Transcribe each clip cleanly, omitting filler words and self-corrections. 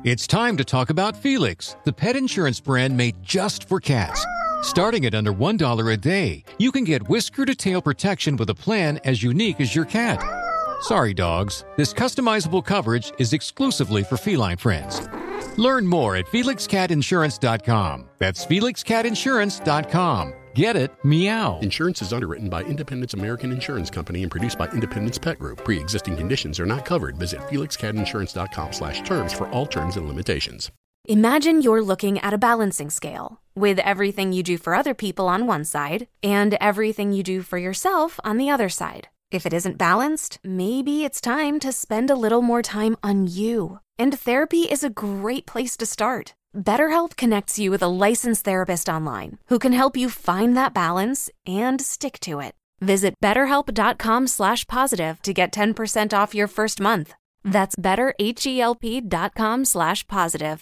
It's time to talk about Felix, the pet insurance brand made just for cats. Starting at under $1 a day, you can get whisker-to-tail protection with a plan as unique as your cat. Sorry, dogs. This customizable coverage is exclusively for feline friends. Learn more at FelixCatInsurance.com. That's FelixCatInsurance.com. Get it? Meow. Insurance is underwritten by Independence American Insurance Company and produced by Independence Pet Group. Pre-existing conditions are not covered. Visit FelixCatInsurance.com/terms for all terms and limitations. Imagine you're looking at a balancing scale with everything you do for other people on one side and everything you do for yourself on the other side. If it isn't balanced, maybe it's time to spend a little more time on you. And therapy is a great place to start. BetterHelp connects you with a licensed therapist online who can help you find that balance and stick to it. Visit BetterHelp.com/positive to get 10% off your first month. That's BetterHelp.com/positive.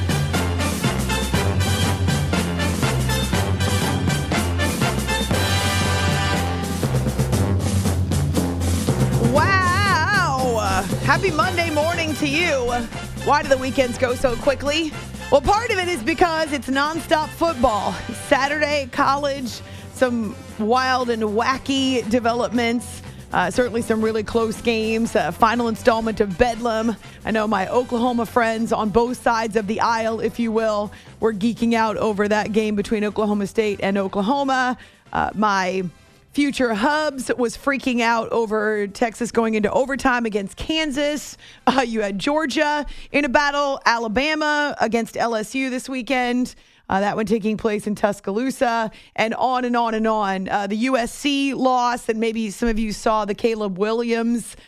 Wow! Happy Monday morning to you. Why do the weekends go so quickly? Well, part of it is because it's nonstop football. Saturday, college, some wild and wacky developments. Certainly some really close games. Final installment of Bedlam. I know my Oklahoma friends on both sides of the aisle, if you will, were geeking out over that game between Oklahoma State and Oklahoma. My future Hubs was freaking out over Texas going into overtime against Kansas. You had Georgia in a battle, Alabama against LSU this weekend. That one taking place in Tuscaloosa, and on and on and on. The USC loss, and maybe some of you saw the Caleb Williams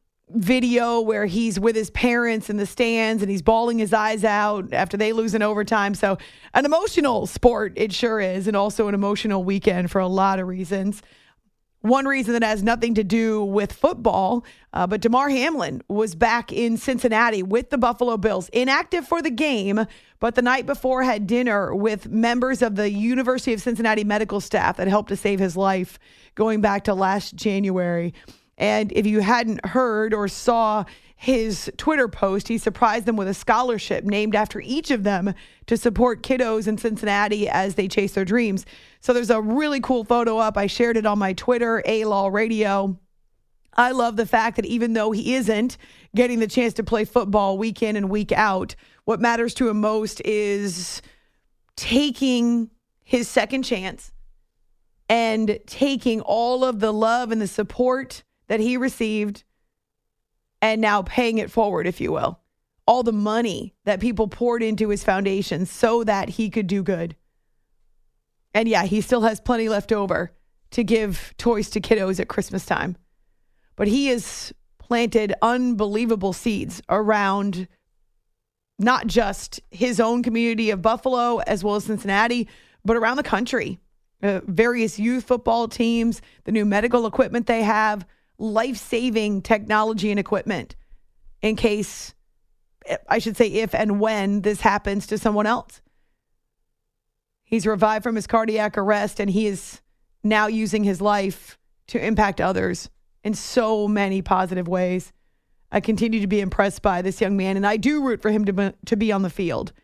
video where he's with his parents in the stands and he's bawling his eyes out after they lose in overtime. So an emotional sport, it sure is, and also an emotional weekend for a lot of reasons. One reason that has nothing to do with football, but Damar Hamlin was back in Cincinnati with the Buffalo Bills, inactive for the game, but the night before had dinner with members of the University of Cincinnati medical staff that helped to save his life going back to last January. And if you hadn't heard or saw his Twitter post, he surprised them with a scholarship named after each of them to support kiddos in Cincinnati as they chase their dreams. So there's a really cool photo up. I shared it on my Twitter, A-Law Radio. I love the fact that even though he isn't getting the chance to play football week in and week out, what matters to him most is taking his second chance and taking all of the love and the support that he received and now paying it forward, if you will. All the money that people poured into his foundation so that he could do good. And yeah, he still has plenty left over to give toys to kiddos at Christmas time. But he has planted unbelievable seeds around not just his own community of Buffalo as well as Cincinnati, but around the country. Various youth football teams, the new medical equipment they have, life-saving technology and equipment in case, I should say if and when this happens to someone else. He's revived from his cardiac arrest, and he is now using his life to impact others in so many positive ways. I continue to be impressed by this young man, and I do root for him to be on the field.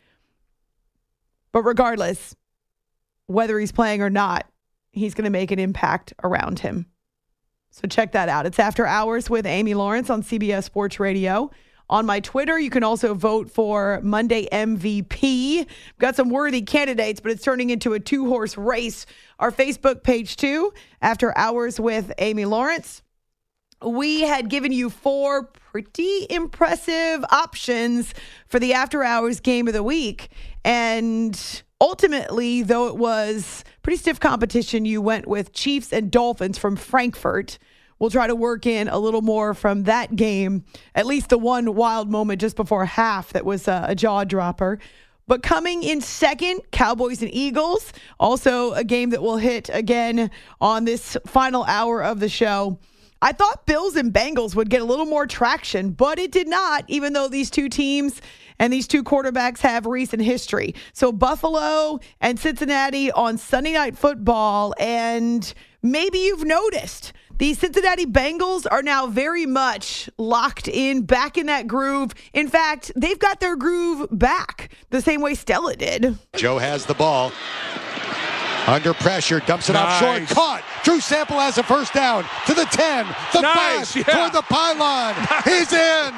But regardless, whether he's playing or not, he's going to make an impact around him. So check that out. It's After Hours with Amy Lawrence on CBS Sports Radio. On my Twitter, you can also vote for Monday MVP. We've got some worthy candidates, but it's turning into a two-horse race. Our Facebook page, too, After Hours with Amy Lawrence. We had given you 4 pretty impressive options for the After Hours game of the week. And ultimately, though it was pretty stiff competition, you went with Chiefs and Dolphins from Frankfurt. We'll try to work in a little more from that game, at least the one wild moment just before half that was a jaw dropper. But coming in second, Cowboys and Eagles, also a game that we'll hit again on this final hour of the show. I thought Bills and Bengals would get a little more traction, but it did not, even though these two teams and these two quarterbacks have recent history. So Buffalo and Cincinnati on Sunday Night Football, and maybe you've noticed The Cincinnati Bengals are now very much locked in, back in that groove. In fact, they've got their groove back the same way Stella did. Joe has the ball. Under pressure, dumps it off short, caught. Drew Sample has a first down to the 10, the 5, toward the pylon. He's in.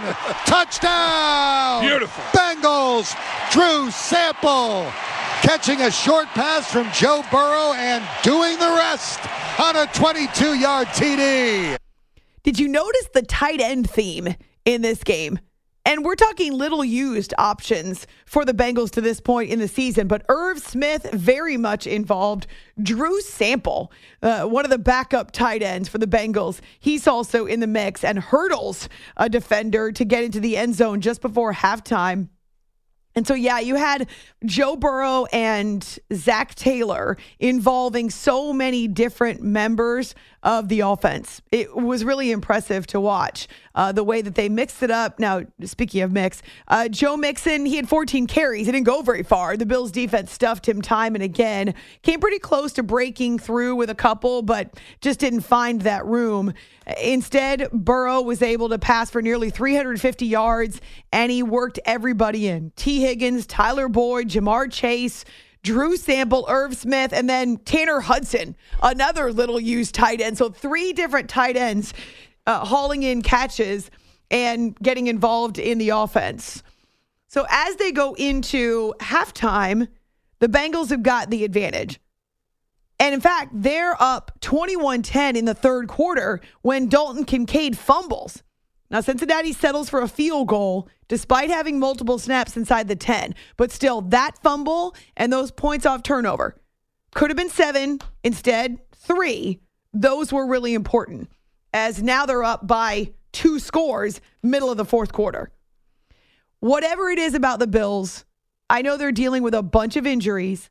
Touchdown. Beautiful. Bengals. Drew Sample catching a short pass from Joe Burrow and doing the rest on a 22-yard TD. Did you notice the tight end theme in this game? And we're talking little used options for the Bengals to this point in the season, but Irv Smith very much involved. Drew Sample, one of the backup tight ends for the Bengals, he's also in the mix, and hurdles a defender to get into the end zone just before halftime. And so, yeah, you had Joe Burrow and Zach Taylor involving so many different members of the offense. It was really impressive to watch the way that they mixed it up. Now, speaking of mix, Joe Mixon, he had 14 carries. He didn't go very far. The Bills defense stuffed him time and again. Came pretty close to breaking through with a couple, but just didn't find that room. Instead, Burrow was able to pass for nearly 350 yards, and he worked everybody in. T. Higgins, Tyler Boyd, Jamar Chase, Drew Sample, Irv Smith, and then Tanner Hudson, another little used tight end. So 3 different tight ends hauling in catches and getting involved in the offense. So as they go into halftime, the Bengals have got the advantage. And in fact, they're up 21-10 in the third quarter when Dalton Kincaid fumbles. Now, Cincinnati settles for a field goal despite having multiple snaps inside the 10. But still, that fumble and those points off turnover could have been 7, instead 3. Those were really important, as now they're up by 2 scores middle of the fourth quarter. Whatever it is about the Bills, I know they're dealing with a bunch of injuries,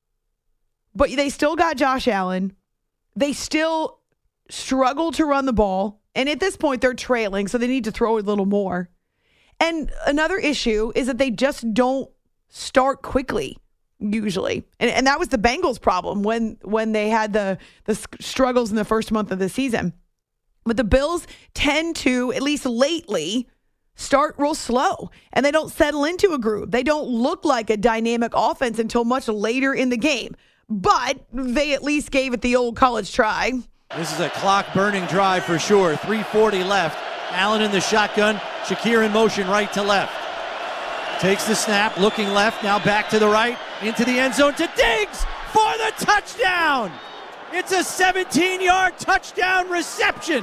but they still got Josh Allen. They still struggle to run the ball. And at this point, they're trailing, so they need to throw a little more. And another issue is that they just don't start quickly, usually. And that was the Bengals' problem when they had the struggles in the first month of the season. But the Bills tend to, at least lately, start real slow. And they don't settle into a groove. They don't look like a dynamic offense until much later in the game. But they at least gave it the old college try. This is a clock-burning drive for sure. 3:40 left. Allen in the shotgun. Shakir in motion right to left. Takes the snap, looking left, now back to the right, into the end zone to Diggs for the touchdown. It's a 17-yard touchdown reception.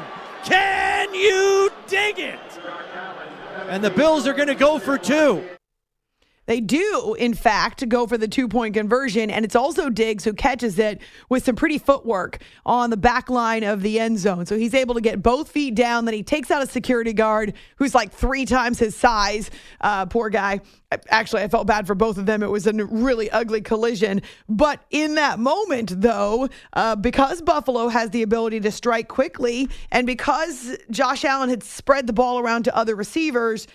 Can you dig it? And the Bills are going to go for 2. They do, in fact, go for the 2-point conversion, and it's also Diggs who catches it with some pretty footwork on the back line of the end zone. So he's able to get both feet down. Then he takes out a security guard who's like 3 times his size. Poor guy. Actually, I felt bad for both of them. It was a really ugly collision. But in that moment, though, because Buffalo has the ability to strike quickly, and because Josh Allen had spread the ball around to other receivers,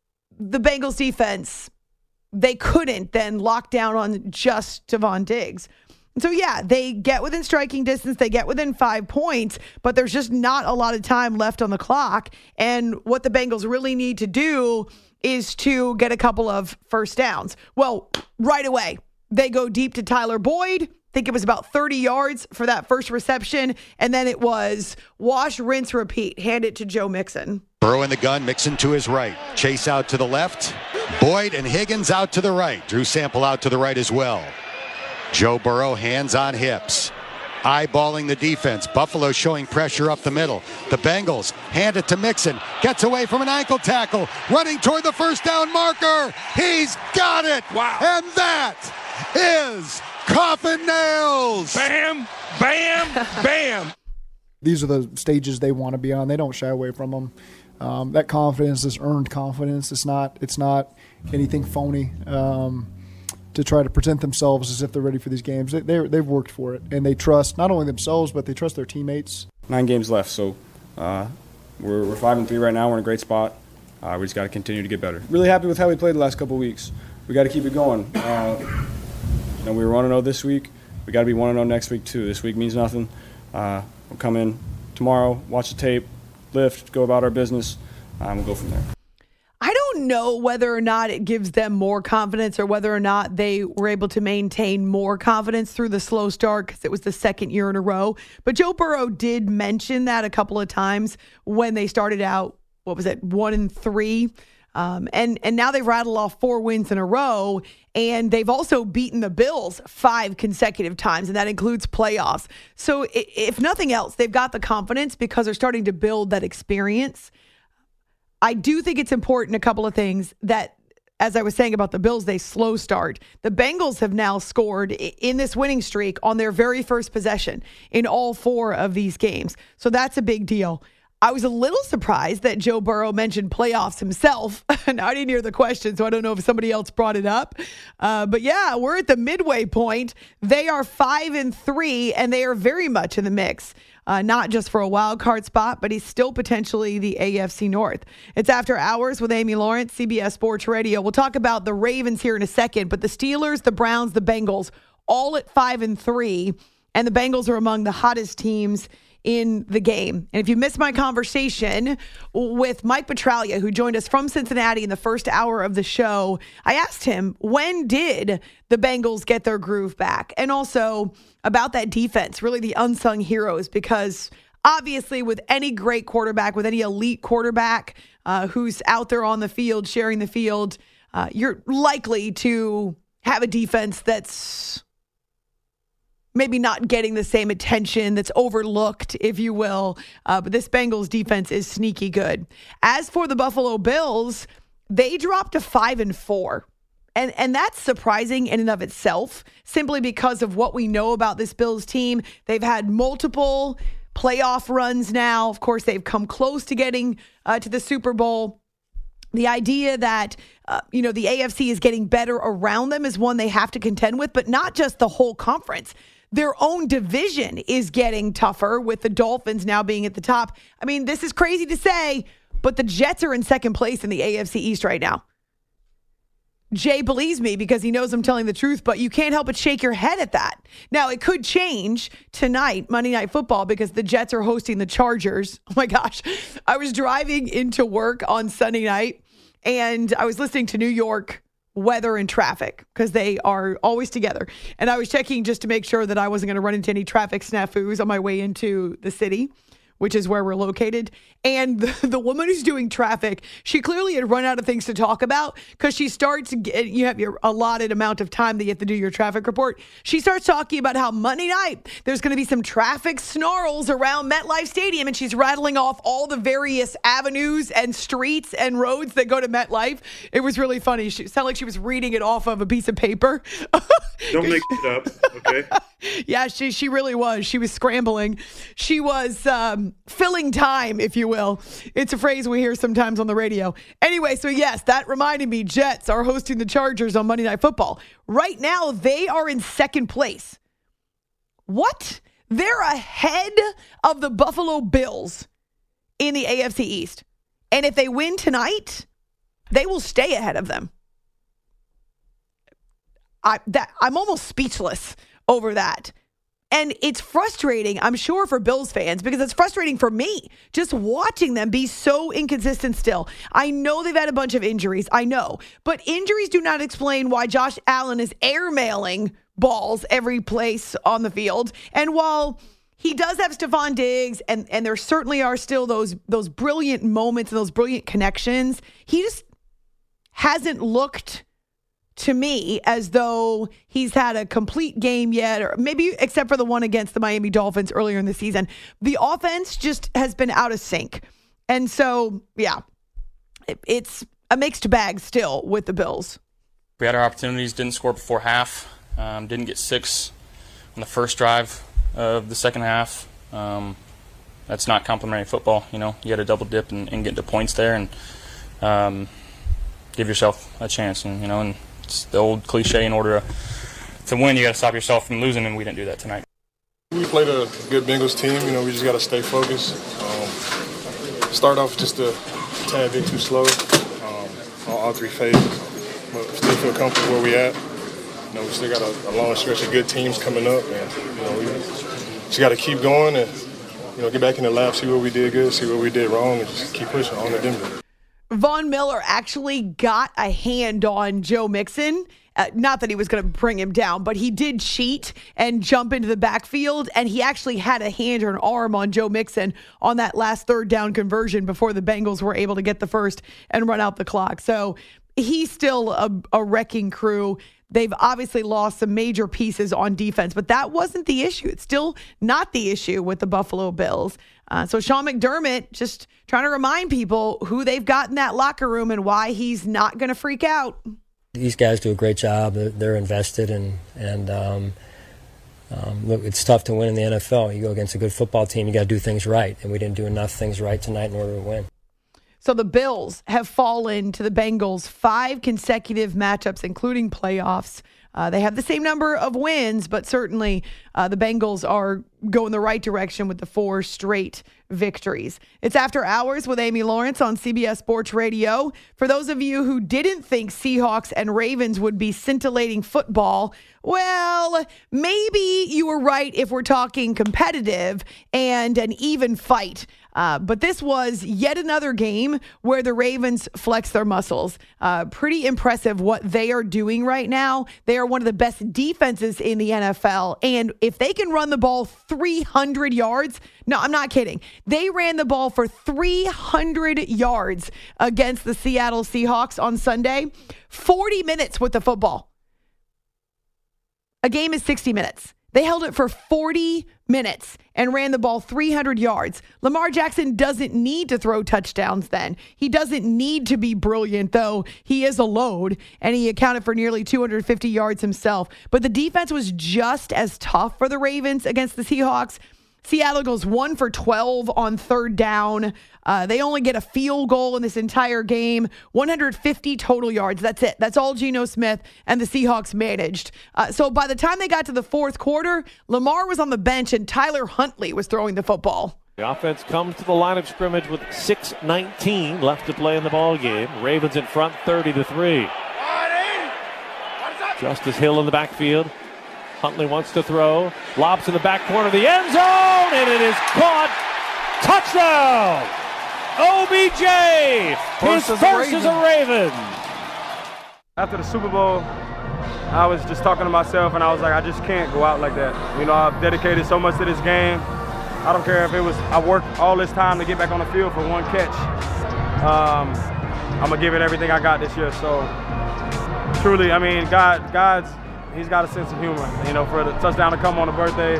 the Bengals defense, they couldn't then lock down on just Tavon Diggs. So, yeah, they get within striking distance. They get within 5 points, but there's just not a lot of time left on the clock. And what the Bengals really need to do is to get a couple of first downs. Well, right away, they go deep to Tyler Boyd. I think it was about 30 yards for that first reception. And then it was wash, rinse, repeat. Hand it to Joe Mixon. Burrow in the gun, Mixon to his right. Chase out to the left. Boyd and Higgins out to the right. Drew Sample out to the right as well. Joe Burrow, hands on hips. Eyeballing the defense. Buffalo showing pressure up the middle. The Bengals hand it to Mixon. Gets away from an ankle tackle. Running toward the first down marker. He's got it. Wow. And that is coffin nails. Bam, bam, bam. These are the stages they want to be on. They don't shy away from them. That confidence is earned confidence. It's not anything phony to try to present themselves as if they're ready for these games. They've worked for it, and they trust not only themselves, but they trust their teammates. 9 games left, so we're 5-3 right now. We're in a great spot. We just got to continue to get better. Really happy with how we played the last couple of weeks. We got to keep it going. We were 1-0 this week. We got to be 1-0 next week too. This week means nothing. We'll come in, tomorrow, watch the tape, lift, go about our business. We'll go from there. I don't know whether or not it gives them more confidence or whether or not they were able to maintain more confidence through the slow start because it was the second year in a row. But Joe Burrow did mention that a couple of times when they started out, 1-3? And now they've rattled off 4 wins in a row, and they've also beaten the Bills 5 consecutive times, and that includes playoffs. So if nothing else, they've got the confidence because they're starting to build that experience. I do think it's important, a couple of things, that, as I was saying about the Bills, they slow start. The Bengals have now scored in this winning streak on their very first possession in all 4 of these games. So that's a big deal. I was a little surprised that Joe Burrow mentioned playoffs himself. And I didn't hear the question, so I don't know if somebody else brought it up. But yeah, we're at the midway point. They are 5-3, and they are very much in the mix. Not just for a wild card spot, but he's still potentially the AFC North. It's After Hours with Amy Lawrence, CBS Sports Radio. We'll talk about the Ravens here in a second, but the Steelers, the Browns, the Bengals, all at 5-3, and the Bengals are among the hottest teams in the game. And if you missed my conversation with Mike Petraglia, who joined us from Cincinnati in the first hour of the show, I asked him, when did the Bengals get their groove back? And also about that defense, really the unsung heroes, because obviously with any great quarterback, with any elite quarterback who's out there on the field, sharing the field, you're likely to have a defense that's maybe not getting the same attention, that's overlooked, if you will. But this Bengals defense is sneaky good. As for the Buffalo Bills, they dropped to 5-4. And that's surprising in and of itself, simply because of what we know about this Bills team. They've had multiple playoff runs now. Of course, they've come close to getting to the Super Bowl. The idea that, the AFC is getting better around them is one they have to contend with, but not just the whole conference. Their own division is getting tougher with the Dolphins now being at the top. I mean, this is crazy to say, but the Jets are in second place in the AFC East right now. Jay believes me because he knows I'm telling the truth, but you can't help but shake your head at that. Now, it could change tonight, Monday Night Football, because the Jets are hosting the Chargers. Oh, my gosh. I was driving into work on Sunday night, and I was listening to New York weather and traffic because they are always together. And I was checking just to make sure that I wasn't going to run into any traffic snafus on my way into the city, which is where we're located. And the woman who's doing traffic, she clearly had run out of things to talk about because she starts, you have your allotted amount of time that you have to do your traffic report. She starts talking about how Monday night there's going to be some traffic snarls around MetLife Stadium, and she's rattling off all the various avenues and streets and roads that go to MetLife. It was really funny. She sounded like she was reading it off of a piece of paper. Don't make it up, okay? Yeah, she really was. She was scrambling. She was filling time, if you will. It's a phrase we hear sometimes on the radio. Anyway, so yes, that reminded me, Jets are hosting the Chargers on Monday Night Football. Right now, they are in second place. What? They're ahead of the Buffalo Bills in the AFC East. And if they win tonight, they will stay ahead of them. I'm almost speechless over that. And it's frustrating, I'm sure, for Bills fans, because it's frustrating for me just watching them be so inconsistent still. I know they've had a bunch of injuries, I know. But injuries do not explain why Josh Allen is airmailing balls every place on the field. And while he does have Stephon Diggs, and there certainly are still those brilliant moments and those brilliant connections, he just hasn't looked to me as though he's had a complete game yet, or maybe except for the one against the Miami Dolphins earlier in the season. The offense just has been out of sync. And so, yeah, it's a mixed bag still with the Bills. We had our opportunities, didn't score before half, didn't get 6 on the first drive of the second half. That's not complimentary football. You got to double dip and get into points there and give yourself a chance. And it's the old cliche, in order to win, you got to stop yourself from losing, and we didn't do that tonight. We played a good Bengals team. We just got to stay focused. Start off just a tad bit too slow, all 3 phases, but still feel comfortable where we at. We still got a long stretch of good teams coming up, and we just got to keep going and get back in the lab, see what we did good, see what we did wrong, and just keep pushing on to Denver. Von Miller actually got a hand on Joe Mixon. Not that he was going to bring him down, but he did cheat and jump into the backfield, and he actually had a hand or an arm on Joe Mixon on that last third down conversion before the Bengals were able to get the first and run out the clock. So he's still a wrecking crew. They've obviously lost some major pieces on defense, but that wasn't the issue. It's still not the issue with the Buffalo Bills. So Sean McDermott just trying to remind people who they've got in that locker room and why he's not going to freak out. These guys do a great job. They're invested, and look, it's tough to win in the NFL. You go against a good football team, you got to do things right, and we didn't do enough things right tonight in order to win. So the Bills have fallen to the Bengals 5 consecutive matchups, including playoffs. They have the same number of wins, but certainly the Bengals are going the right direction with the 4 straight victories. It's After Hours with Amy Lawrence on CBS Sports Radio. For those of you who didn't think Seahawks and Ravens would be scintillating football, well, maybe you were right if we're talking competitive and an even fight. But this was yet another game where the Ravens flex their muscles. Pretty impressive what they are doing right now. They are one of the best defenses in the NFL. And if they can run the ball 300 yards, no, I'm not kidding. They ran the ball for 300 yards against the Seattle Seahawks on Sunday. 40 minutes with the football. A game is 60 minutes. They held it for 40 minutes and ran the ball 300 yards. Lamar Jackson doesn't need to throw touchdowns then. He doesn't need to be brilliant, though he is a load, and he accounted for nearly 250 yards himself. But the defense was just as tough for the Ravens against the Seahawks. Seattle goes 1 for 12 on third down. They only get a field goal in this entire game. 150 total yards. That's it. That's all Geno Smith and the Seahawks managed. So by the time they got to the fourth quarter, Lamar was on the bench and Tyler Huntley was throwing the football. The offense comes to the line of scrimmage with 6:19 left to play in the ball game. Ravens in front 30-3. Justice Hill in the backfield. Huntley wants to throw. Lobs in the back corner of the end zone, and it is caught. Touchdown! OBJ! His first as a Raven. After the Super Bowl, I was just talking to myself, and I was like, I just can't go out like that. I've dedicated so much to this game. I don't care if I worked all this time to get back on the field for one catch. I'm going to give it everything I got this year. So, truly, He's got a sense of humor, for the touchdown to come on a birthday.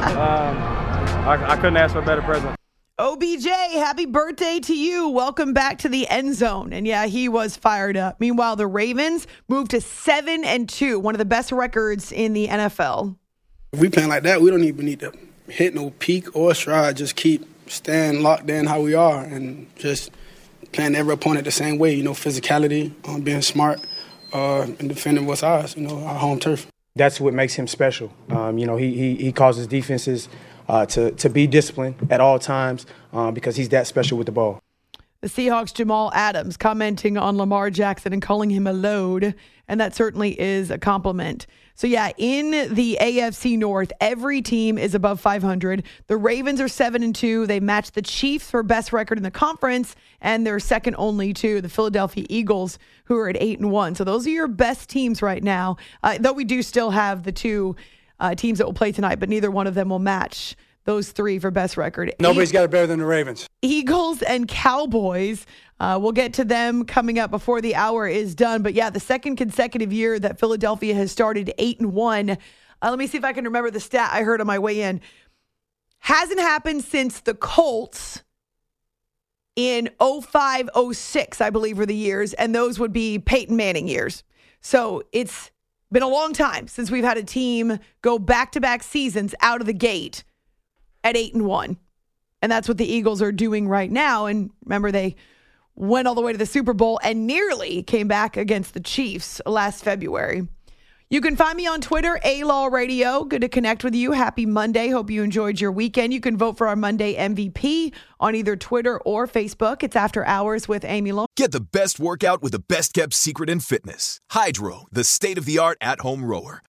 I couldn't ask for a better present. OBJ, happy birthday to you. Welcome back to the end zone. And yeah, he was fired up. Meanwhile, the Ravens moved to 7-2, one of the best records in the NFL. If we playing like that, we don't even need to hit no peak or stride. Just keep staying locked in how we are and just playing every opponent the same way. Physicality, being smart. And defending what's ours, our home turf. That's what makes him special. He causes defenses to be disciplined at all times because he's that special with the ball. The Seahawks' Jamal Adams commenting on Lamar Jackson and calling him a load, and that certainly is a compliment. So yeah, in the AFC North, every team is above 500. The Ravens are 7-2. They match the Chiefs for best record in the conference, and they're second only to the Philadelphia Eagles, who are at 8-1. So those are your best teams right now. Though we do still have the 2 teams that will play tonight, but neither one of them will match those 3 for best record. Nobody's got it better than the Ravens. Eagles and Cowboys. We'll get to them coming up before the hour is done. But yeah, the second consecutive year that Philadelphia has started 8-1. Let me see if I can remember the stat I heard on my way in. Hasn't happened since the Colts in 05-06, I believe, were the years. And those would be Peyton Manning years. So it's been a long time since we've had a team go back-to-back seasons out of the gate at 8-1. And that's what the Eagles are doing right now. And remember, they went all the way to the Super Bowl and nearly came back against the Chiefs last February. You can find me on Twitter, A-Law Radio. Good to connect with you. Happy Monday. Hope you enjoyed your weekend. You can vote for our Monday MVP on either Twitter or Facebook. It's After Hours with Amy Long. Get the best workout with the best kept secret in fitness. Hydro, the state-of-the-art at-home rower.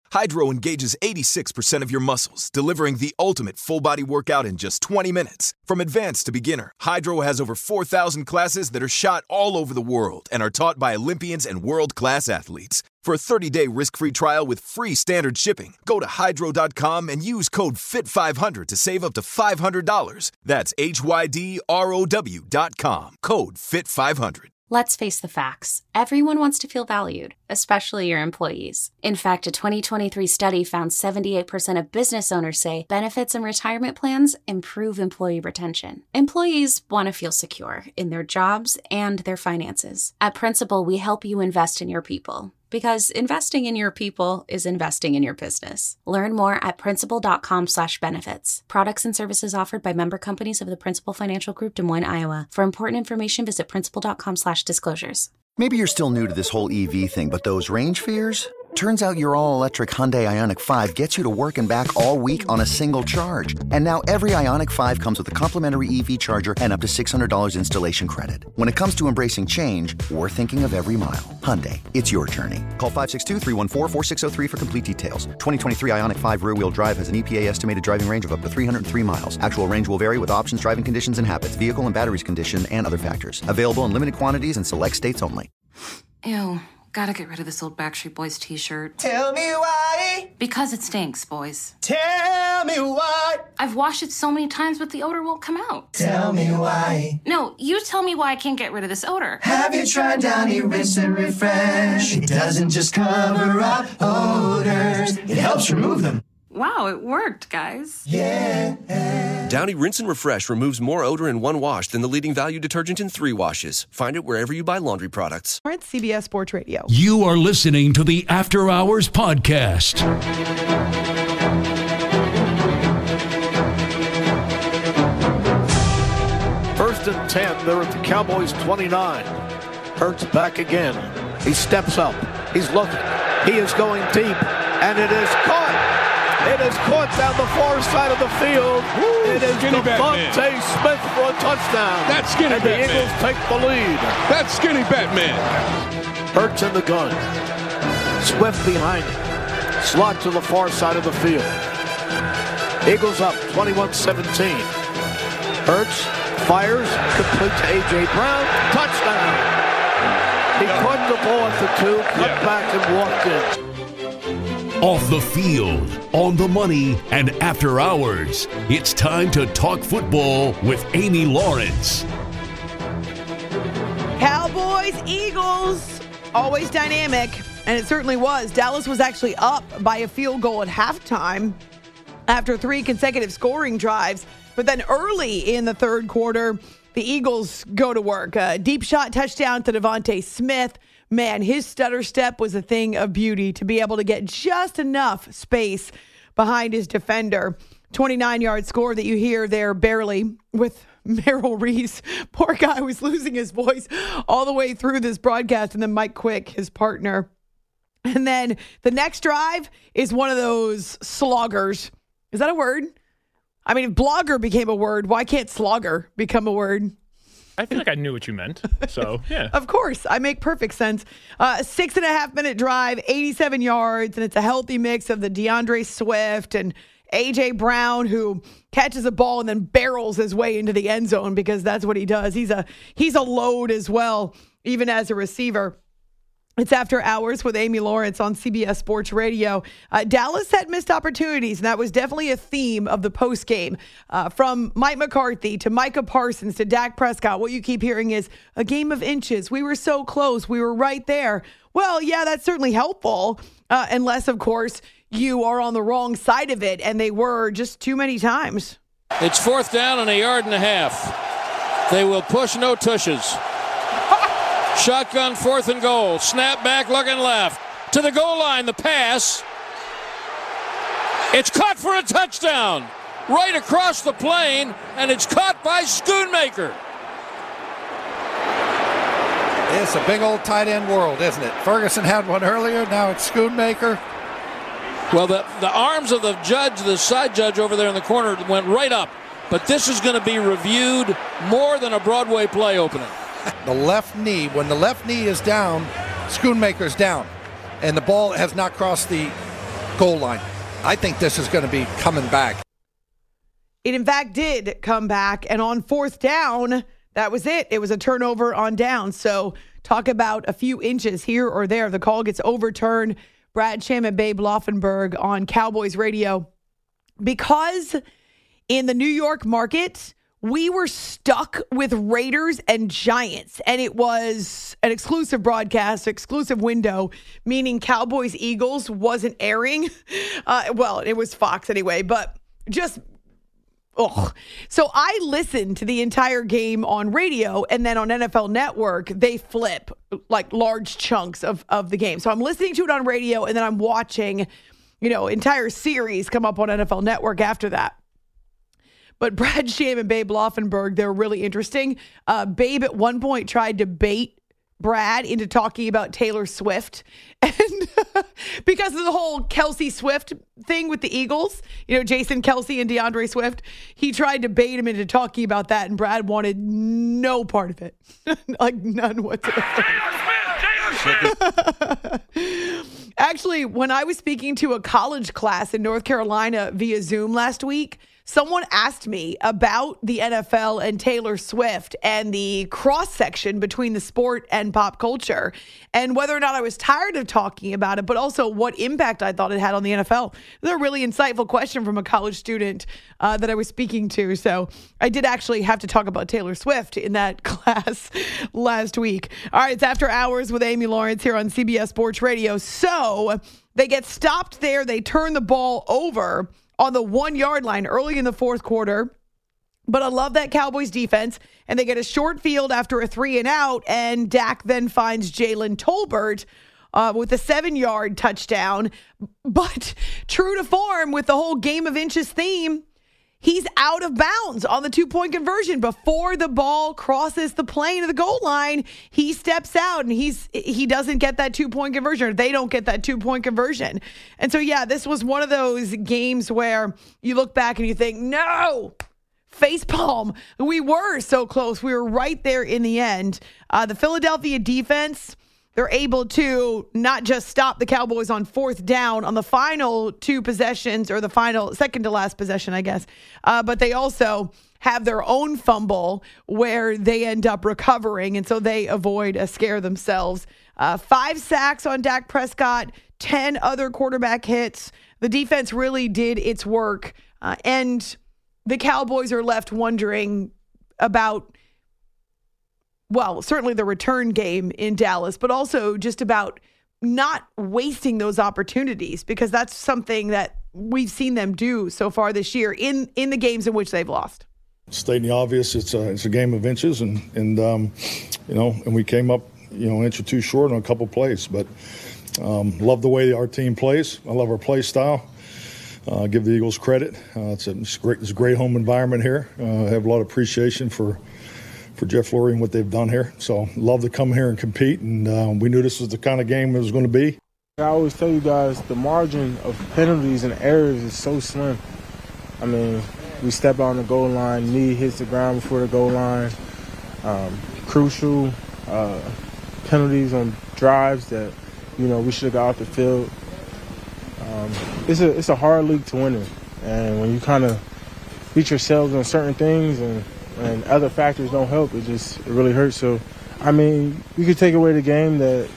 Hydro engages 86% of your muscles, delivering the ultimate full-body workout in just 20 minutes. From advanced to beginner, Hydro has over 4,000 classes that are shot all over the world and are taught by Olympians and world-class athletes. For a 30-day risk-free trial with free standard shipping, go to Hydro.com and use code FIT500 to save up to $500. That's HYDROW.com, code FIT500. Let's face the facts. Everyone wants to feel valued, especially your employees. In fact, a 2023 study found 78% of business owners say benefits and retirement plans improve employee retention. Employees want to feel secure in their jobs and their finances. At Principal, we help you invest in your people. Because investing in your people is investing in your business. Learn more at principal.com/benefits. Products and services offered by member companies of the Principal Financial Group, Des Moines, Iowa. For important information, visit principal.com/disclosures. Maybe you're still new to this whole EV thing, but those range fears? Turns out your all-electric Hyundai Ioniq 5 gets you to work and back all week on a single charge. And now every Ioniq 5 comes with a complimentary EV charger and up to $600 installation credit. When it comes to embracing change, we're thinking of every mile. Hyundai, it's your journey. Call 562-314-4603 for complete details. 2023 Ioniq 5 rear-wheel drive has an EPA estimated driving range of up to 303 miles. Actual range will vary with options, driving conditions, and habits, vehicle and batteries condition, and other factors. Available in limited quantities in select states only. Ew. Gotta get rid of this old Backstreet Boys t-shirt. Tell me why. Because it stinks, boys. Tell me why. I've washed it so many times, but the odor won't come out. Tell me why. No, you tell me why I can't get rid of this odor. Have you tried Downy Rinse and Refresh? It doesn't just cover up odors. It helps remove them. Wow, it worked, guys. Yeah. Downy Rinse and Refresh removes more odor in one wash than the leading value detergent in 3 washes. Find it wherever you buy laundry products. We're at CBS Sports Radio. You are listening to the After Hours Podcast. First and 10, they're at the Cowboys 29. Hurts back again. He steps up. He's looking. He is going deep, and it is caught. It is caught down the far side of the field. Woo, it is Devontae Smith for a touchdown. That's Skinny and Batman. The Eagles take the lead. That's Skinny Batman. Hurts in the gun. Swift behind him. Slot to the far side of the field. Eagles up 21-17. Hurts fires, complete to A.J. Brown. Touchdown. He caught the ball at the 2, cut back and walked in. Off the field, on the money, and after hours, it's time to talk football with Amy Lawrence. Cowboys, Eagles, always dynamic, and it certainly was. Dallas was actually up by a field goal at halftime after 3 consecutive scoring drives, but then early in the third quarter, the Eagles go to work. A deep shot touchdown to Devontae Smith. Man, his stutter step was a thing of beauty to be able to get just enough space behind his defender. 29-yard score that you hear there barely with Merrill Reese. Poor guy was losing his voice all the way through this broadcast. And then Mike Quick, his partner. And then the next drive is one of those sloggers. Is that a word? I mean, if blogger became a word, why can't slogger become a word? I feel like I knew what you meant. So, yeah. Of course. I make perfect sense. 6.5-minute drive, 87 yards, and it's a healthy mix of the DeAndre Swift and A.J. Brown, who catches a ball and then barrels his way into the end zone because that's what he does. He's a load as well, even as a receiver. It's After Hours with Amy Lawrence on CBS Sports Radio. Dallas had missed opportunities, and that was definitely a theme of the postgame. From Mike McCarthy to Micah Parsons to Dak Prescott, what you keep hearing is a game of inches. We were so close. We were right there. Well, yeah, that's certainly helpful, unless, of course, you are on the wrong side of it, and they were just too many times. It's 4th down and 1.5 yards. They will push, no tushes. Shotgun 4th and goal. Snap back, looking left. To the goal line, the pass. It's caught for a touchdown. Right across the plane, and it's caught by Schoonmaker. It's a big old tight end world, isn't it? Ferguson had one earlier, now it's Schoonmaker. Well, the arms of the judge, the side judge over there in the corner, went right up. But this is going to be reviewed more than a Broadway play opening. The left knee, when the left knee is down, Schoonmaker's down. And the ball has not crossed the goal line. I think this is going to be coming back. It, in fact, did come back. And on fourth down, that was it. It was a turnover on down. So talk about a few inches here or there. The call gets overturned. Brad Sham and Babe Laufenberg on Cowboys radio. Because in the New York market, we were stuck with Raiders and Giants, and it was an exclusive broadcast, exclusive window, meaning Cowboys-Eagles wasn't airing. Well, it was Fox anyway, but just, So I listened to the entire game on radio, and then on NFL Network, they flip like large chunks of the game. So I'm listening to it on radio, and then I'm watching, entire series come up on NFL Network after that. But Brad Sham and Babe Laufenberg, they're really interesting. Babe at one point tried to bait Brad into talking about Taylor Swift. And because of the whole Kelsey Swift thing with the Eagles, Jason Kelsey and DeAndre Swift, he tried to bait him into talking about that. And Brad wanted no part of it. Like none whatsoever. Actually, when I was speaking to a college class in North Carolina via Zoom last week, someone asked me about the NFL and Taylor Swift and the cross-section between the sport and pop culture and whether or not I was tired of talking about it, but also what impact I thought it had on the NFL. It was a really insightful question from a college student that I was speaking to. So I did actually have to talk about Taylor Swift in that class last week. All right, it's After Hours with Amy Lawrence here on CBS Sports Radio. So they get stopped there. They turn the ball over on the 1 yard line early in the fourth quarter. But I love that Cowboys defense. And they get a short field after a 3-and-out. And Dak then finds Jalen Tolbert with a 7-yard touchdown. But true to form with the whole game of inches theme, he's out of bounds on the 2-point conversion. Before the ball crosses the plane of the goal line, he steps out and he doesn't get that 2-point conversion, or they don't get that 2-point conversion. And so, yeah, this was one of those games where you look back and you think, no, facepalm. We were so close. We were right there in the end. The Philadelphia defense, they're able to not just stop the Cowboys on fourth down on the final 2 possessions, or the final second to last possession, I guess. But they also have their own fumble where they end up recovering. And so they avoid a scare themselves. 5 sacks on Dak Prescott, 10 other quarterback hits. The defense really did its work. And the Cowboys are left wondering about, well, certainly the return game in Dallas, but also just about not wasting those opportunities, because that's something that we've seen them do so far this year in the games in which they've lost. Stating the obvious, it's a game of inches, and we came up, an inch or two short on a couple plays, but love the way our team plays. I love our play style. Give the Eagles credit. It's a great home environment here. I have a lot of appreciation for Jeff Lurie and what they've done here. So love to come here and compete, and we knew this was the kind of game it was going to be. I always tell you guys, the margin of penalties and errors is so slim. I mean, we step out on the goal line, knee hits the ground before the goal line. Crucial penalties on drives that, we should have got off the field. It's a hard league to win in. And when you kind of beat yourselves on certain things and other factors don't help, it really hurts. So, I mean, you could take away the game that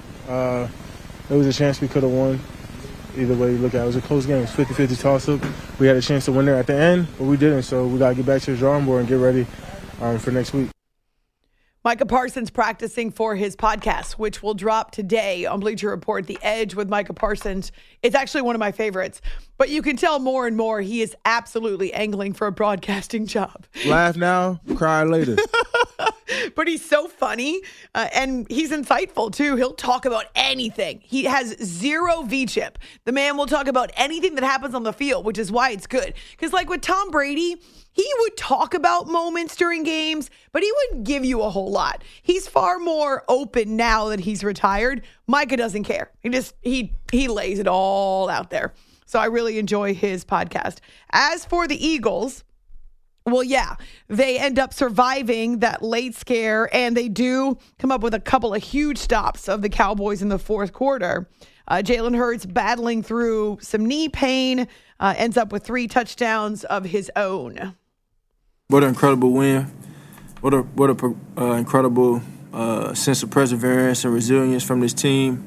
there was a chance we could have won. Either way you look at it, it was a close game. It was 50-50 toss-up. We had a chance to win there at the end, but we didn't. So we got to get back to the drawing board and get ready for next week. Micah Parsons practicing for his podcast, which will drop today on Bleacher Report, The Edge with Micah Parsons. It's actually one of my favorites. But you can tell more and more he is absolutely angling for a broadcasting job. Laugh now, cry later. But he's so funny, and he's insightful, too. He'll talk about anything. He has zero V-chip. The man will talk about anything that happens on the field, which is why it's good. Because like with Tom Brady, he would talk about moments during games, but he wouldn't give you a whole lot. He's far more open now that he's retired. Micah doesn't care. He lays it all out there. So I really enjoy his podcast. As for the Eagles, well, yeah, they end up surviving that late scare, and they do come up with a couple of huge stops of the Cowboys in the fourth quarter. Jalen Hurts battling through some knee pain, ends up with 3 touchdowns of his own. What an incredible win. What a incredible sense of perseverance and resilience from this team.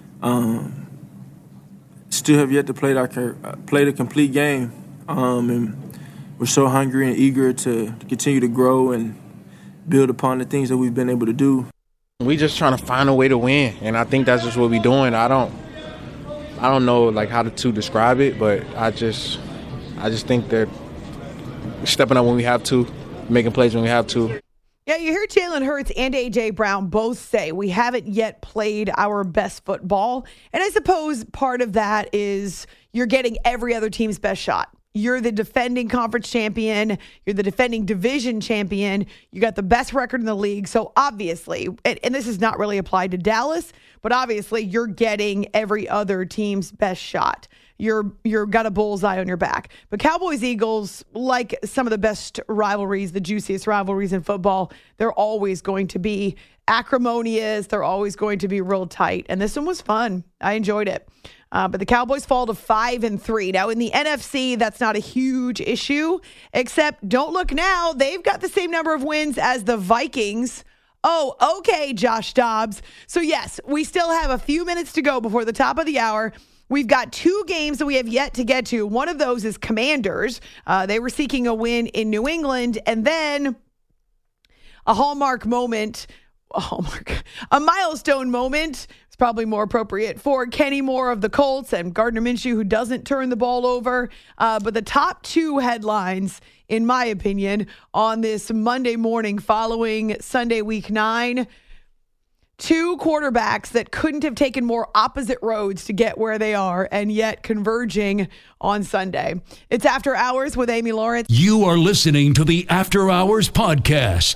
Still have yet to play the complete game. And we're so hungry and eager to continue to grow and build upon the things that we've been able to do. We just trying to find a way to win, and I think that's just what we're doing. I don't know like how to describe it, but I just think that we're stepping up when we have to, making plays when we have to. Yeah, you hear Jalen Hurts and A.J. Brown both say we haven't yet played our best football. And I suppose part of that is you're getting every other team's best shot. You're the defending conference champion. You're the defending division champion. You got the best record in the league. So obviously, and this is not really applied to Dallas, but obviously you're getting every other team's best shot. You're got a bullseye on your back. But Cowboys-Eagles, like some of the best rivalries, the juiciest rivalries in football, they're always going to be acrimonious. They're always going to be real tight. And this one was fun. I enjoyed it. But the Cowboys fall to 5-3. Now, in the NFC, that's not a huge issue, except don't look now. They've got the same number of wins as the Vikings. Oh, okay, Josh Dobbs. So, yes, we still have a few minutes to go before the top of the hour. We've got 2 games that we have yet to get to. One of those is Commanders. They were seeking a win in New England. And then a hallmark moment, a milestone moment. It's probably more appropriate for Kenny Moore of the Colts and Gardner Minshew, who doesn't turn the ball over. But the top 2 headlines, in my opinion, on this Monday morning following Sunday Week 9, 2 quarterbacks that couldn't have taken more opposite roads to get where they are and yet converging on Sunday. It's After Hours with Amy Lawrence. You are listening to the After Hours podcast.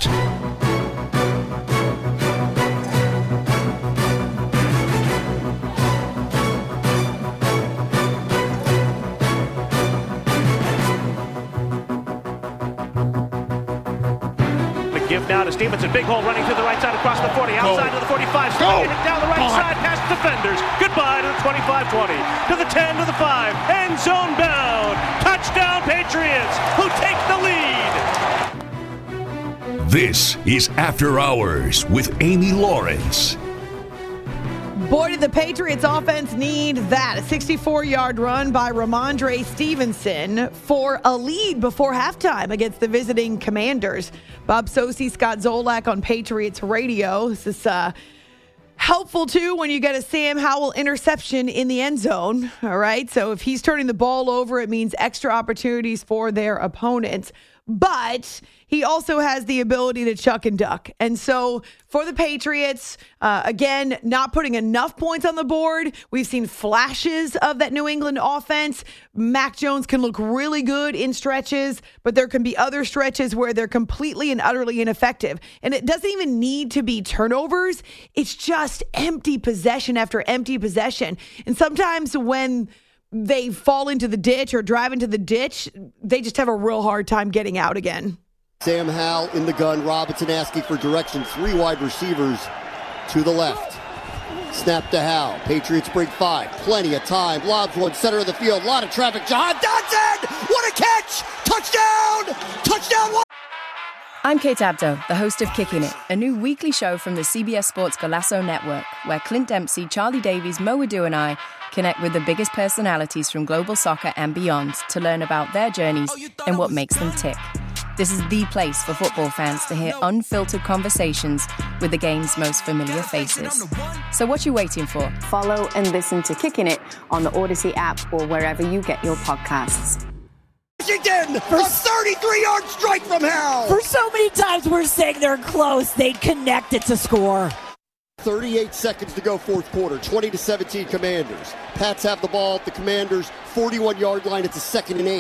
Give now to Stevenson. Big hole running to the right side across the 40. Outside to the 45. Swinging it down the right side past defenders. Goodbye to the 25-20. To the 10 to the 5. End zone bound. Touchdown Patriots, who take the lead. This is After Hours with Amy Lawrence. Boy, did the Patriots offense need that. A 64-yard run by Ramondre Stevenson for a lead before halftime against the visiting Commanders. Bob Socci, Scott Zolak on Patriots Radio. This is helpful, too, when you get a Sam Howell interception in the end zone. All right, so if he's turning the ball over, it means extra opportunities for their opponents. But he also has the ability to chuck and duck. And so for the Patriots, again, not putting enough points on the board. We've seen flashes of that New England offense. Mac Jones can look really good in stretches, but there can be other stretches where they're completely and utterly ineffective. And it doesn't even need to be turnovers. It's just empty possession after empty possession. And sometimes when they fall into the ditch or drive into the ditch, they just have a real hard time getting out again. Sam Howell in the gun. Robinson asking for direction. 3 wide receivers to the left. Snap to Howell. Patriots bring 5. Plenty of time. Lobs one center of the field. A lot of traffic. Jahan Dotson! What a catch! Touchdown! Touchdown! I'm Kate Abdo, the host of Kicking It, a new weekly show from the CBS Sports Golasso Network, where Clint Dempsey, Charlie Davies, Mo Adu and I connect with the biggest personalities from global soccer and beyond to learn about their journeys and what makes them tick. This is the place for football fans to hear unfiltered conversations with the game's most familiar faces. So what you waiting for? Follow and listen to Kicking It on the Odyssey app or wherever you get your podcasts. Washington, a 33-yard strike from Howell. For so many times we're saying they're close, they'd connect it to score. 38 seconds to go, fourth quarter. 20-17 Commanders. Pats have the ball at the Commanders' 41-yard line. It's a 2nd and 8.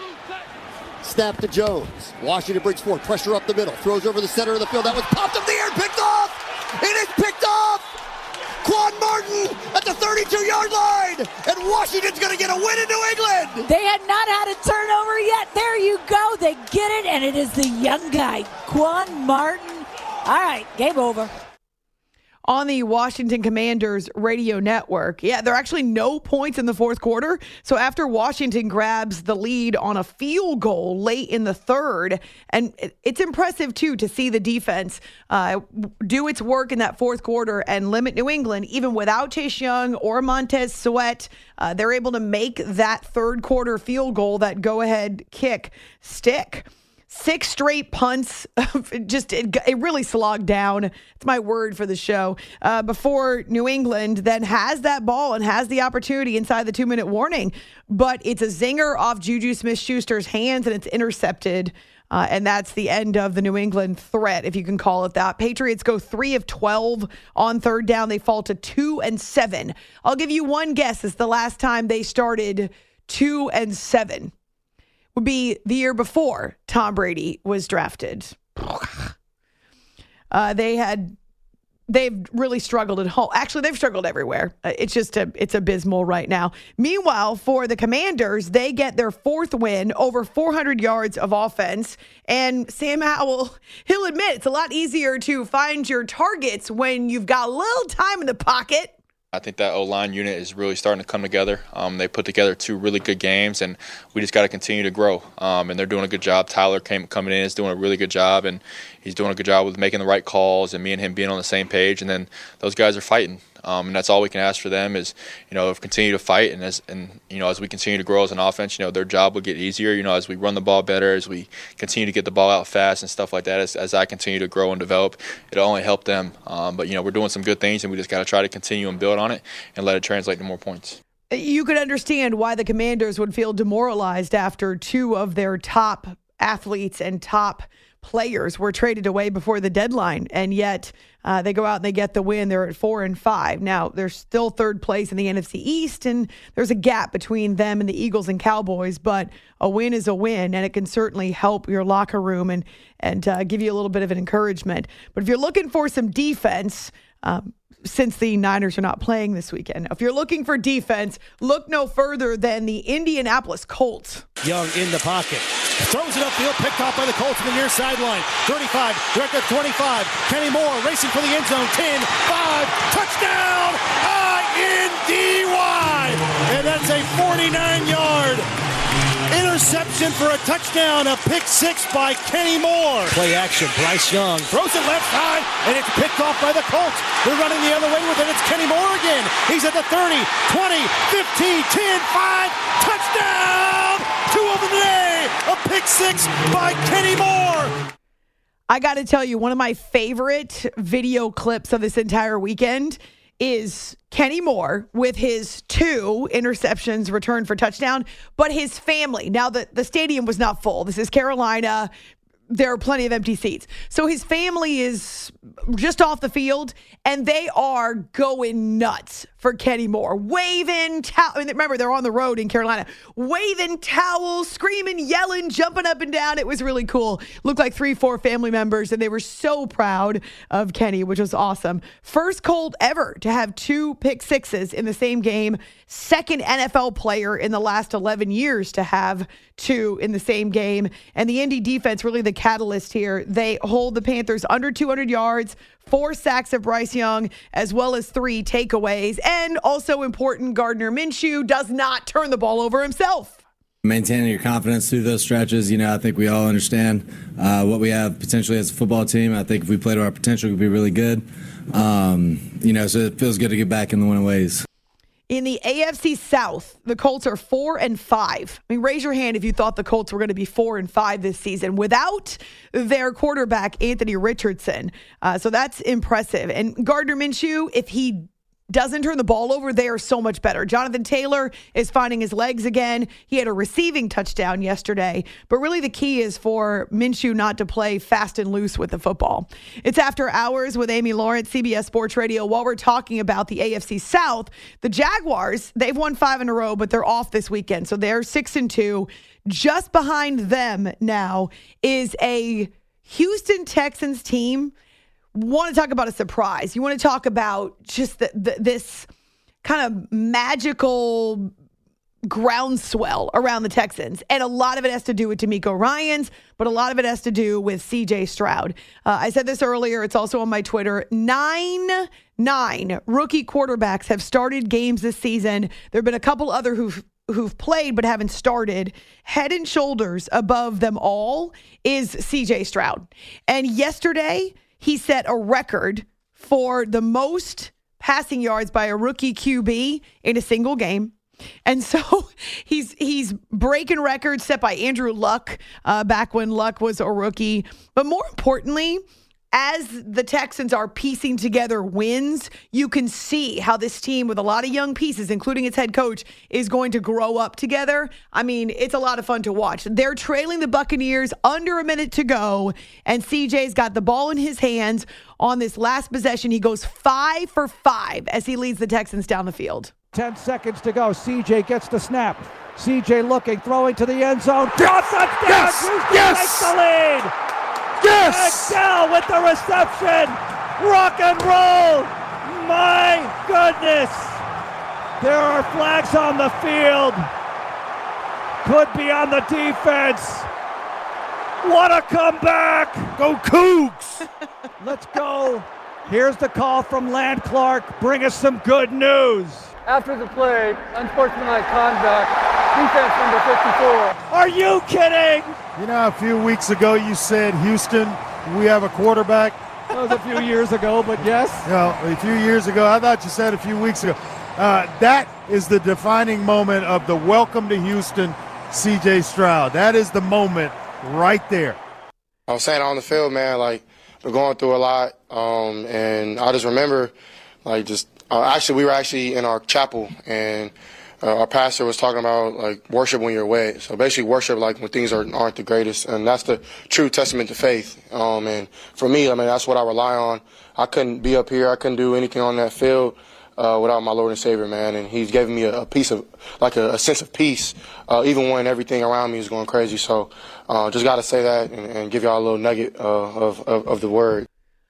Snap to Jones. Washington brings 4. Pressure up the middle. Throws over the center of the field. That was popped up the air and picked off. It is picked off. Quan Martin at the 32-yard line. And Washington's going to get a win in New England. They had not had a turnover yet. There you go. They get it, and it is the young guy, Quan Martin. All right, game over. on the Washington Commanders radio network. Yeah, there are actually no points in the fourth quarter. So after Washington grabs the lead on a field goal late in the third, and it's impressive, too, to see the defense do its work in that fourth quarter and limit New England, even without Chase Young or Montez Sweat. They're able to make that third quarter field goal, that go-ahead kick, stick. 6 straight punts. It really slogged down. It's my word for the show. Before New England then has that ball and has the opportunity inside the 2-minute warning. But it's a zinger off Juju Smith-Schuster's hands, and it's intercepted. And that's the end of the New England threat, if you can call it that. Patriots go 3 of 12 on third down. They fall to 2-7. I'll give you one guess. It's the last time they started 2-7. Would be the year before Tom Brady was drafted. They've really struggled at home. Actually, they've struggled everywhere. It's abysmal right now. Meanwhile, for the Commanders, they get their 4th win, over 400 yards of offense. And Sam Howell, he'll admit it's a lot easier to find your targets when you've got a little time in the pocket. I think that O-line unit is really starting to come together. They put together 2 really good games, and we just got to continue to grow. And they're doing a good job. Tyler coming in is doing a really good job, and he's doing a good job with making the right calls and me and him being on the same page. And then those guys are fighting. And that's all we can ask for them is, continue to fight. And as we continue to grow as an offense, their job will get easier, as we run the ball better, as we continue to get the ball out fast and stuff like that. As I continue to grow and develop, it'll only help them. But we're doing some good things, and we just got to try to continue and build on it and let it translate to more points. You could understand why the Commanders would feel demoralized after 2 of their top athletes and top players were traded away before the deadline, and yet they go out and they get the win. They're at 4-5. Now, they're still 3rd place in the NFC East, and there's a gap between them and the Eagles and Cowboys, but a win is a win, and it can certainly help your locker room and give you a little bit of an encouragement. But if you're looking for some defense, since the Niners are not playing this weekend, if you're looking for defense, look no further than the Indianapolis Colts. Young in the pocket. Throws it upfield, picked off by the Colts on the near sideline. 35, direct at 25. Kenny Moore racing for the end zone. 10, 5, touchdown! I-N-D-Y! And that's a 49-yard interception for a touchdown, a pick 6 by Kenny Moore. Play action, Bryce Young throws it left side, and it's picked off by the Colts. They're running the other way with it. It's Kenny Moore again. He's at the 30, 20, 15, 10, 5, touchdown! 2 of them today, a pick 6 by Kenny Moore. I got to tell you, one of my favorite video clips of this entire weekend is Kenny Moore with his 2 interceptions returned for touchdown, but his family. Now, the stadium was not full. This is Carolina. There are plenty of empty seats. So his family is just off the field, and they are going nuts for Kenny Moore. Waving towels. Remember, they're on the road in Carolina. Waving towels, screaming, yelling, jumping up and down. It was really cool. Looked like 3-4 family members, and they were so proud of Kenny, which was awesome. First Colt ever to have 2 pick 6s in the same game. Second NFL player in the last 11 years to have 2 in the same game. And the Indy defense, really the catalyst here. They hold the Panthers under 200 yards, 4 sacks of Bryce Young, as well as 3 takeaways. And also important, Gardner Minshew does not turn the ball over himself. Maintaining your confidence through those stretches, I think we all understand what we have potentially as a football team. I think if we play to our potential, we could be really good. So it feels good to get back in the winning ways. In the AFC South, the Colts are 4-5. Raise your hand if you thought the Colts were going to be 4-5 this season without their quarterback, Anthony Richardson. So that's impressive. And Gardner Minshew, if he doesn't turn the ball over, they are so much better. Jonathan Taylor is finding his legs again. He had a receiving touchdown yesterday. But really the key is for Minshew not to play fast and loose with the football. It's After Hours with Amy Lawrence, CBS Sports Radio. While we're talking about the AFC South, the Jaguars, they've won 5 in a row, but they're off this weekend. So they're 6-2. Just behind them now is a Houston Texans team. Want to talk about a surprise. You want to talk about just this kind of magical groundswell around the Texans. And a lot of it has to do with D'Amico Ryans, but a lot of it has to do with C.J. Stroud. I said this earlier. It's also on my Twitter. Nine rookie quarterbacks have started games this season. There have been a couple other who've played but haven't started. Head and shoulders above them all is C.J. Stroud. And yesterday, he set a record for the most passing yards by a rookie QB in a single game. And so he's breaking records set by Andrew Luck back when Luck was a rookie. But more importantly, as the Texans are piecing together wins, you can see how this team with a lot of young pieces, including its head coach, is going to grow up together. I mean, it's a lot of fun to watch. They're trailing the Buccaneers under a minute to go, and CJ's got the ball in his hands on this last possession. He goes 5 for 5 as he leads the Texans down the field. 10 seconds to go. CJ gets the snap. CJ looking, throwing to the end zone. Touchdown! Houston takes the lead! Yes! Excel with the reception. Rock and roll. My goodness. There are flags on the field. Could be on the defense. What a comeback. Go Cougs. Let's go. Here's the call from Land Clark. Bring us some good news. After the play, unsportsmanlike conduct, defense number 54. Are you kidding? You know, a few weeks ago you said, Houston, we have a quarterback. That was a few years ago, but yes. No, a few years ago. I thought you said a few weeks ago. That is the defining moment of the welcome to Houston, C.J. Stroud. That is the moment right there. I was saying on the field, man, like, we're going through a lot, and I just remember, like, we were actually in our chapel, and our pastor was talking about, like, worship when you're wet. So basically worship, like, when things aren't the greatest, and that's the true testament to faith. And for me, I mean, that's what I rely on. I couldn't be up here. I couldn't do anything on that field without my Lord and Savior, man. And he's given me a piece of, like, a sense of peace, even when everything around me is going crazy. So just got to say that and give y'all a little nugget of the word.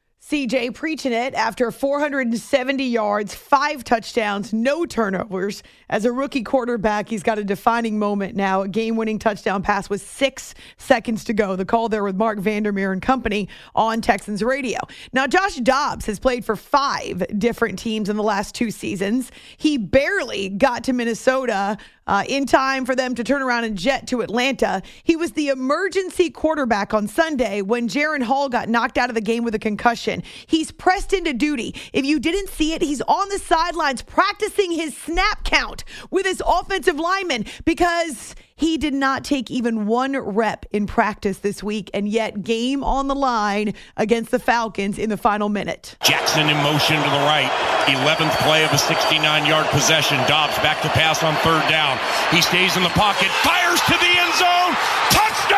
CJ preaching it after 470 yards, 5 touchdowns, no turnovers. As a rookie quarterback, he's got a defining moment now. A game-winning touchdown pass with 6 seconds to go. The call there with Mark Vandermeer and company on Texans radio. Now, Josh Dobbs has played for 5 different teams in the last 2 seasons. He barely got to Minnesota in time for them to turn around and jet to Atlanta. He was the emergency quarterback on Sunday when Jaren Hall got knocked out of the game with a concussion. He's pressed into duty. If you didn't see it, he's on the sidelines practicing his snap count with his offensive lineman because he did not take even 1 rep in practice this week, and yet game on the line against the Falcons in the final minute. Jackson in motion to the right. 11th play of a 69-yard possession. Dobbs back to pass on 3rd down. He stays in the pocket, fires to the end zone. Touchdown!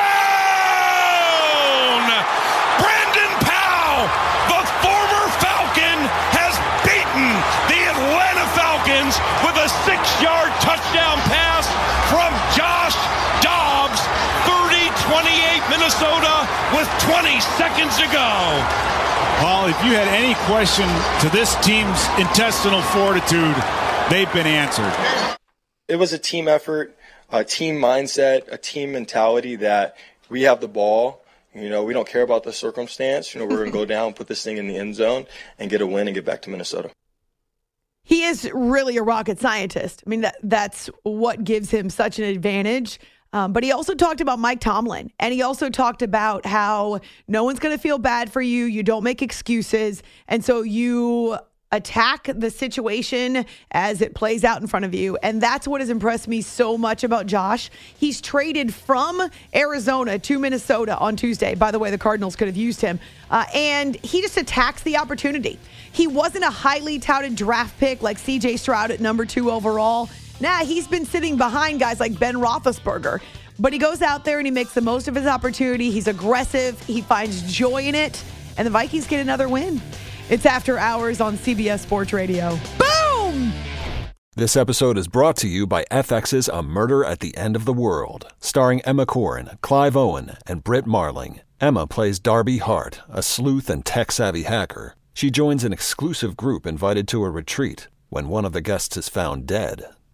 Brandon Powell, the former Falcon, has beaten the Atlanta Falcons with a 6-yard touchdown pass from Josh Dobbs. 30-28 Minnesota with 20 seconds to go. Paul, if you had any question to this team's intestinal fortitude, they've been answered. It was a team effort, a team mindset, a team mentality that we have the ball. You know, we don't care about the circumstance. You know, we're going to go down, put this thing in the end zone, and get a win and get back to Minnesota. He is really a rocket scientist. I mean, that's what gives him such an advantage. But he also talked about Mike Tomlin, and he also talked about how no one's going to feel bad for you. You don't make excuses. And so you attack the situation as it plays out in front of you. And that's what has impressed me so much about Josh. He's traded from Arizona to Minnesota on Tuesday. By the way, the Cardinals could have used him. And he just attacks the opportunity. He wasn't a highly touted draft pick like C.J. Stroud at number 2 overall. He's been sitting behind guys like Ben Roethlisberger. But he goes out there and he makes the most of his opportunity. He's aggressive. He finds joy in it. And the Vikings get another win. It's After Hours on CBS Sports Radio. Boom! This episode is brought to you by FX's A Murder at the End of the World, starring Emma Corrin, Clive Owen, and Britt Marling. Emma plays Darby Hart, a sleuth and tech-savvy hacker. She joins an exclusive group invited to a retreat. When one of the guests is found dead,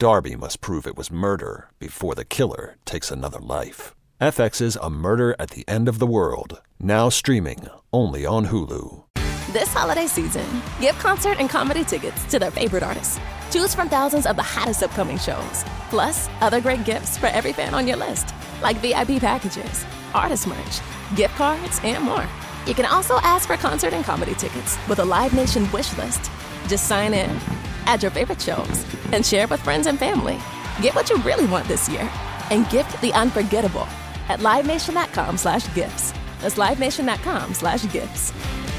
Darby must prove it was murder before the killer takes another life. FX's A Murder at the End of the World, now streaming only on Hulu. This holiday season, give concert and comedy tickets to their favorite artists. Choose from thousands of the hottest upcoming shows, plus other great gifts for every fan on your list, like VIP packages, artist merch, gift cards, and more. You can also ask for concert and comedy tickets with a Live Nation wish list. Just sign in, add your favorite shows, and share with friends and family. Get what you really want this year and gift the unforgettable at LiveNation.com/gifts. That's LiveNation.com/gifts.